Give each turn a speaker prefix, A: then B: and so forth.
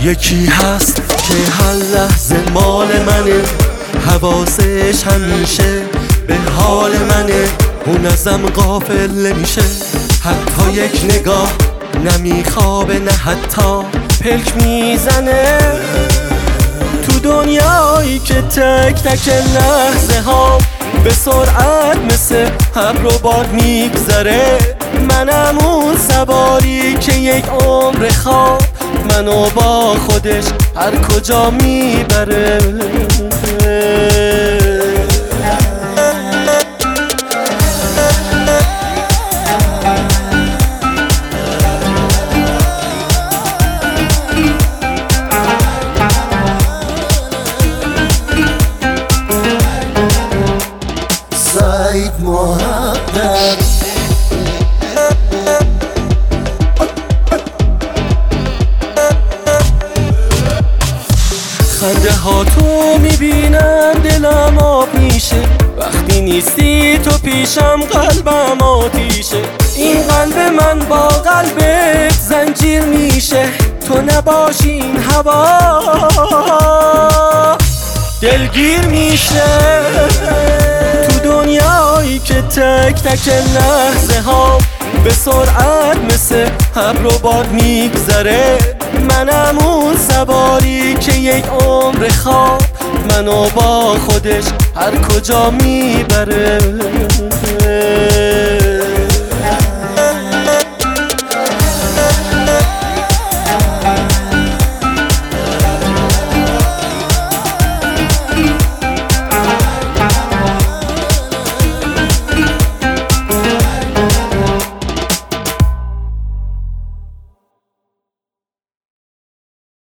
A: یکی هست که هر لحظه مال منه، حواسش همیشه به حال منه، اون ازم غافل نمیشه. حتی یک نگاه نمیخوابه، نه حتی پلک میزنه. تو دنیایی که تک تک لحظه ها به سرعت مثل ابر و باد میگذره، منم اون سواری که یک عمر خواب منو با خودش هر کجا میبره.
B: سعید محمد
A: خنده ها تو میبینم دلم آب میشه، وقتی نیستی تو پیشم قلبم آتیشه. این قلب من با قلبت زنجیر میشه، تو نباشی این هوا دلگیر میشه. تو دنیایی که تک تک لحظه ها به سرعت مثل ابر و باد میگذره، منم اون سواری که یک عمر خواب منو با خودش هر کجا میبره.